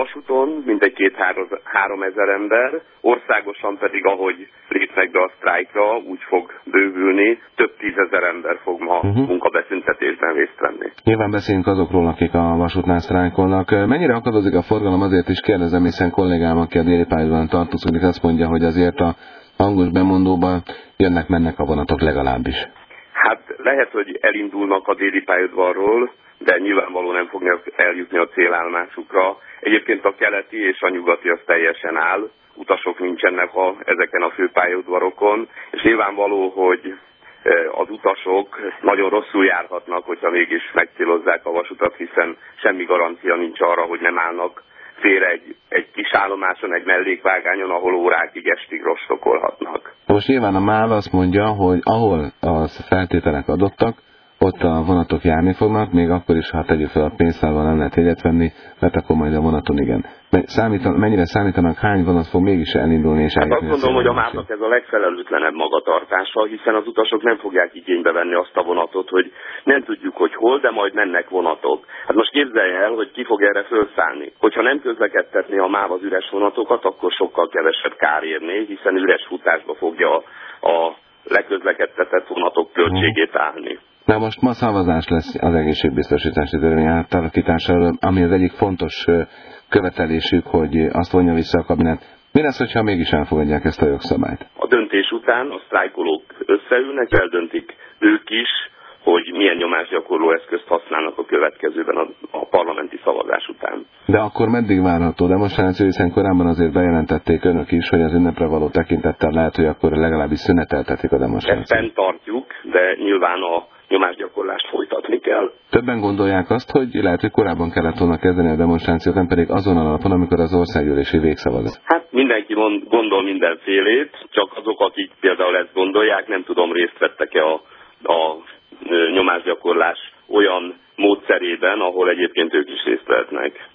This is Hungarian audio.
vasúton mintegy 2-3 ezer ember, országosan pedig, ahogy lépnek be a sztrájkra, úgy fog bővülni, több 10 000 ember fog ma munkabeszüntetésben részt venni. Nyilván beszélünk azokról, akik a vasútnál sztrájkolnak. Mennyire akadozik a forgalom, azért is kérdezem, hiszen kollégám, aki a déli pályaudvaron tartózkodik, azt mondja, hogy azért a hangos bemondóban jönnek-mennek a vonatok legalábbis. Hát lehet, hogy elindulnak a déli pályaudvarról, de nyilvánvalóan nem fognak eljutni a célállomásukra. Egyébként a keleti és a nyugati az teljesen áll, utasok nincsenek ezeken a főpályaudvarokon, és nyilvánvaló, hogy az utasok nagyon rosszul járhatnak, hogyha mégis megcélozzák a vasutat, hiszen semmi garancia nincs arra, hogy nem állnak félre egy kis állomáson, egy mellékvágányon, ahol órákig, estig rostokolhatnak. Most nyilván a MÁV azt mondja, hogy ahol a feltételek adottak, ott a vonatok járni fognak, még akkor is, ha tegyük fel a pénztárban nem lehet jegyet venni, mert akkor majd a vonaton igen. Mennyire számítanak, hány vonat fog mégis elindulni és eljutni? Azt gondolom, hogy a MÁV-nak ez a legfelelőtlenebb magatartása, hiszen az utasok nem fogják igénybe venni azt a vonatot, hogy nem tudjuk, hogy hol, de majd mennek vonatok. Hát most képzelje el, hogy ki fog erre felszállni. Hogyha nem közlekedtetné a MÁV az üres vonatokat, akkor sokkal kevesebb kár érné, hiszen üres futásba fogja a leközlekedtetett vonatok költségét állni. Na most ma szavazás lesz az egészségbiztosítási törvény átalakításáról, ami az egyik fontos követelésük, hogy azt vonja vissza a kabinet. Mi lesz, hogyha mégis elfogadják ezt a jogszabályt? A döntés után a sztrájkolók összeülnek, eldöntik ők is, hogy milyen nyomásgyakorló eszközt használnak a következőben a parlamenti szavazás után. De akkor meddig várható demonstráció, hiszen korábban azért bejelentették önök is, hogy az ünnepre való tekintettel lehet, hogy akkor legalábbis szüneteltetik a demonstrációt. Ezt fenntartjuk, de nyilván a nyomásgyakorlást folytatni kell. Többen gondolják azt, hogy lehet, hogy korábban kellett volna kezdeni a demonstrációt, nem pedig azon alapon, amikor az országgyűlési végszavaz. Hát mindenki gondol mindenfélét, csak azok, akik például ezt gondolják, nem tudom, részt vettek-e a nyomásgyakorlás olyan módszerében, ahol egyébként ők is részt vehetnek.